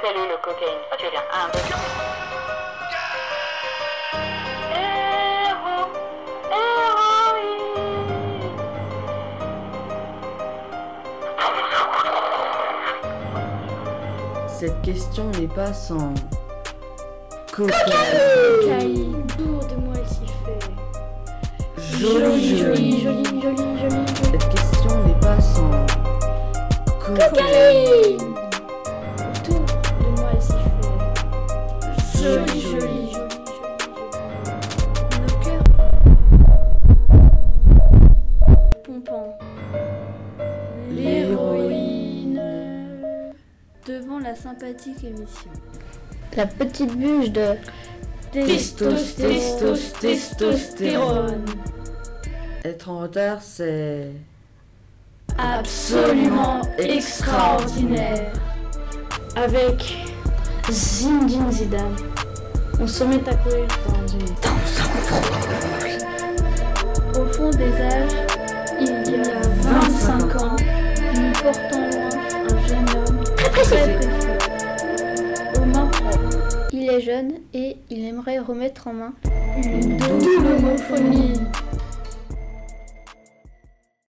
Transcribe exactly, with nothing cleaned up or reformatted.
Salut le cocaïne. Ah, tu veux bien. Un, deux, trois. Héros, héroïne. Cette question n'est pas sans cocaïne. Cocaïne, lourd de moi elle s'y fait. Jolie, jolie, jolie, jolie, jolie, jolie. Cette question n'est pas sans Cocaïne. Autour de moi elle s'y fait. Jolie, Jolie, jolie. jolie, jolie, jolie. Nos cœurs pompant. L'héroïne. Devant la sympathique émission. La petite bûche de Testos, testos, testostérone. Être en retard, c'est Absolument extraordinaire. Avec Zinedine Zidane, on se met à courir dans une danse. Au fond des âges, il y a vingt-cinq ans, nous portons loin un jeune homme très précieux, aux mains propres. Il est jeune et il aimerait remettre en main Une double homophonie.